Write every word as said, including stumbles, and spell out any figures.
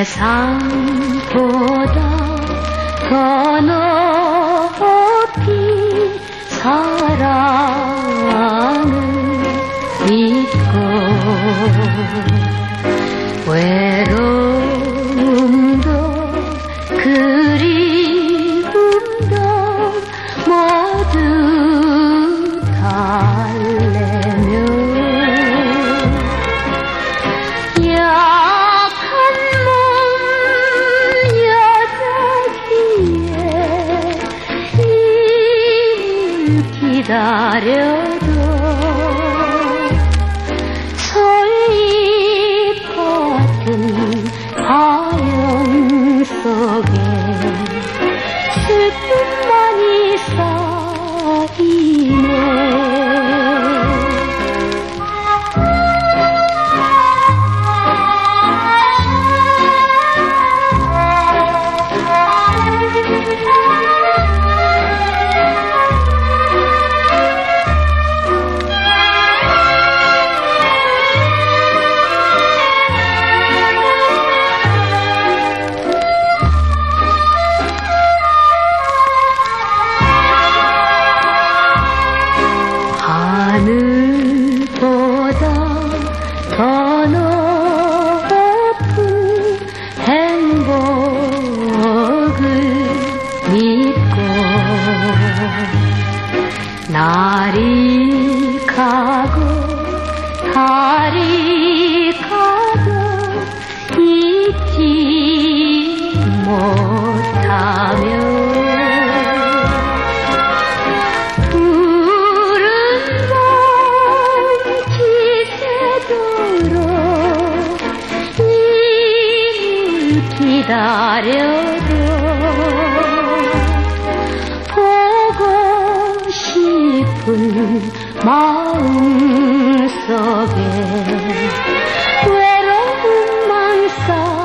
세상보다 더 높이 사랑을 믿고 외로움도 그리움도 모두 달래며 약한 몸 여자기에 힘을 기다려도 솔잎 같은 하얀 속에 슬픔만이 쌓이네. 하늘보다 더 높은 행복을 믿고 날이 가고 달이 가도 잊지 못하며 기다려도 보고 싶은 마음 속에 외로움만 쌓여